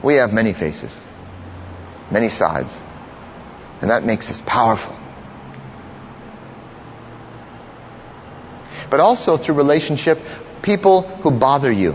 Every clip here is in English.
We have many faces, many sides. And that makes us powerful. But also through relationship, people who bother you.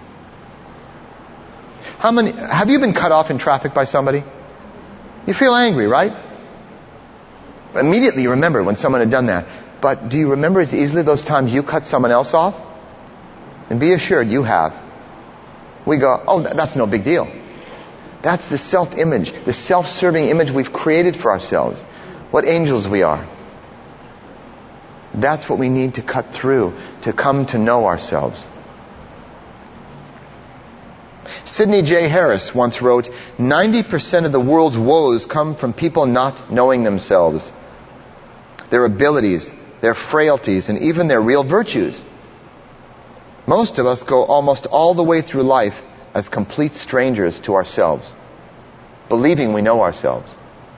Have you been cut off in traffic by somebody? You feel angry, right? Immediately you remember when someone had done that. But do you remember as easily those times you cut someone else off? And be assured you have. We go, oh, that's no big deal. That's the self-image, the self-serving image we've created for ourselves. What angels we are. That's what we need to cut through to come to know ourselves. Sidney J. Harris once wrote, 90% of the world's woes come from people not knowing themselves, their abilities, their frailties, and even their real virtues. Most of us go almost all the way through life as complete strangers to ourselves, believing we know ourselves.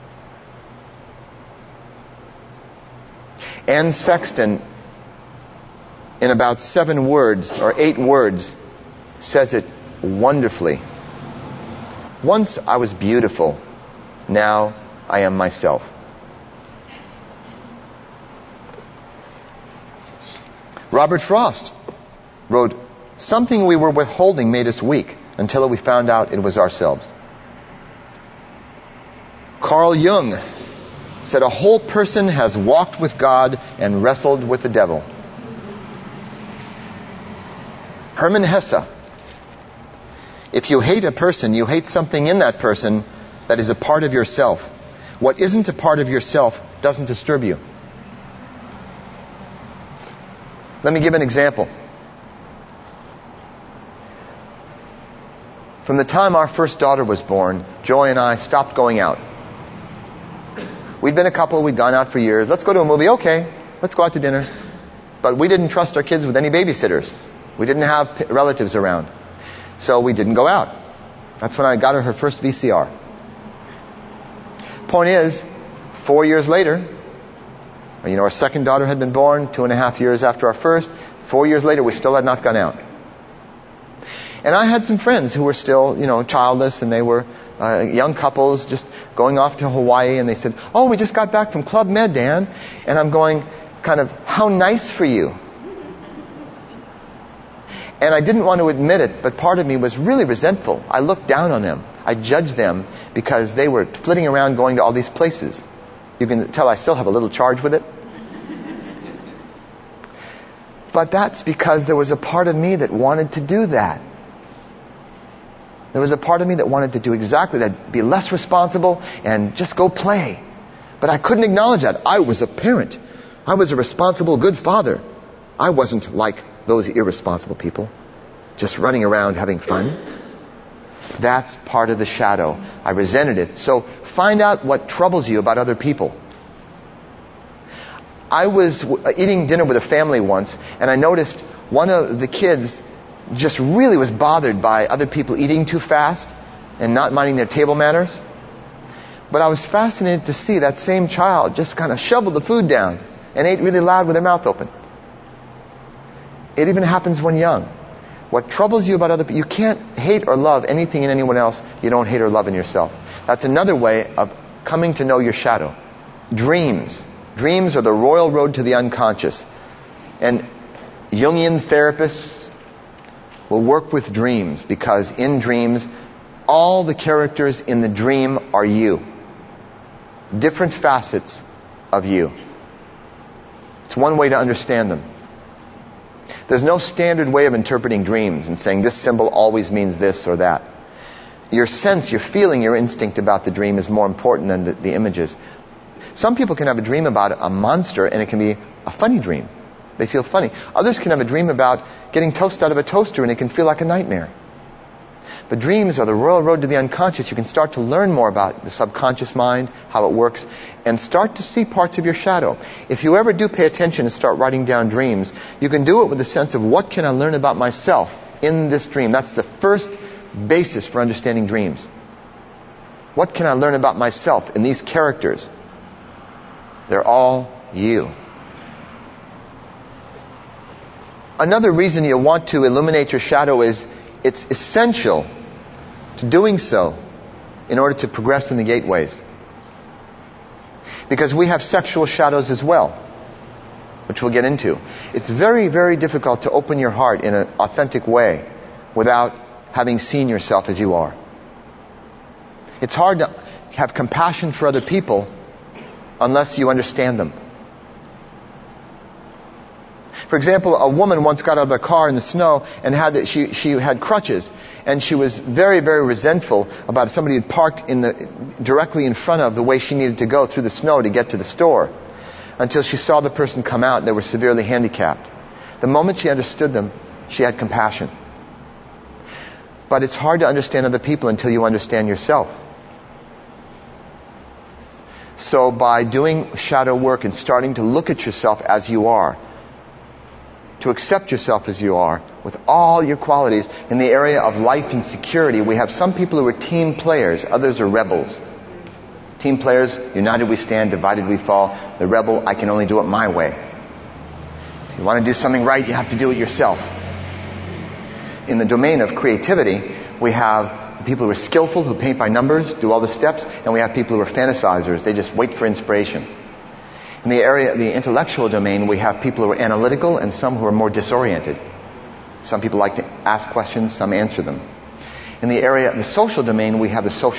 Anne Sexton, in about 7 words or 8 words, says it wonderfully. Once I was beautiful, now I am myself. Robert Frost wrote, something we were withholding made us weak until we found out it was ourselves. Carl Jung said a whole person has walked with God and wrestled with the devil. Hermann Hesse, if you hate a person, you hate something in that person that is a part of yourself. What isn't a part of yourself doesn't disturb you. Let me give an example. From the time our first daughter was born, Joy and I stopped going out. We'd been a couple, we'd gone out for years. Let's go to a movie. Okay, let's go out to dinner. But we didn't trust our kids with any babysitters. We didn't have relatives around. So we didn't go out. That's when I got her first VCR. Point is, 4 years later, our second daughter had been born 2.5 years after our first. 4 years later, we still had not gone out. And I had some friends who were still, childless, and they were young couples just going off to Hawaii, and they said, oh, we just got back from Club Med, Dan. And I'm going, kind of, how nice for you. And I didn't want to admit it, but part of me was really resentful. I looked down on them. I judged them because they were flitting around going to all these places. You can tell I still have a little charge with it. But that's because there was a part of me that wanted to do that. There was a part of me that wanted to do exactly that, be less responsible and just go play. But I couldn't acknowledge that. I was a parent. I was a responsible, good father. I wasn't like those irresponsible people, just running around having fun. That's part of the shadow. I resented it. So find out what troubles you about other people. I was eating dinner with a family once, and I noticed one of the kids just really was bothered by other people eating too fast and not minding their table manners. But I was fascinated to see that same child just kind of shoveled the food down and ate really loud with their mouth open. It even happens when young. What troubles you about other people, you can't hate or love anything in anyone else you don't hate or love in yourself. That's another way of coming to know your shadow. Dreams. Dreams are the royal road to the unconscious. And Jungian therapists will work with dreams because in dreams, all the characters in the dream are you. Different facets of you. It's one way to understand them. There's no standard way of interpreting dreams and saying this symbol always means this or that. Your sense, your feeling, your instinct about the dream is more important than the images. Some people can have a dream about a monster and it can be a funny dream. They feel funny. Others can have a dream about getting toast out of a toaster and it can feel like a nightmare. But dreams are the royal road to the unconscious. You can start to learn more about the subconscious mind, how it works, and start to see parts of your shadow. If you ever do pay attention and start writing down dreams, you can do it with a sense of what can I learn about myself in this dream. That's the first basis for understanding dreams. What can I learn about myself in these characters? They're all you. Another reason you want to illuminate your shadow is it's essential to doing so in order to progress in the gateways. Because we have sexual shadows as well, which we'll get into. It's very, very difficult to open your heart in an authentic way without having seen yourself as you are. It's hard to have compassion for other people unless you understand them. For example, a woman once got out of a car in the snow and she had crutches, and she was very, very resentful about somebody had parked directly in front of the way she needed to go through the snow to get to the store, until she saw the person come out and they were severely handicapped. The moment she understood them, she had compassion. But it's hard to understand other people until you understand yourself. So by doing shadow work and starting to look at yourself as you are, to accept yourself as you are, with all your qualities, in the area of life and security, we have some people who are team players, others are rebels. Team players, united we stand, divided we fall. The rebel, I can only do it my way. If you want to do something right, you have to do it yourself. In the domain of creativity, we have people who are skillful, who paint by numbers, do all the steps, and we have people who are fantasizers. They just wait for inspiration. In the area of the intellectual domain, we have people who are analytical and some who are more disoriented. Some people like to ask questions, some answer them. In the area of the social domain, we have the social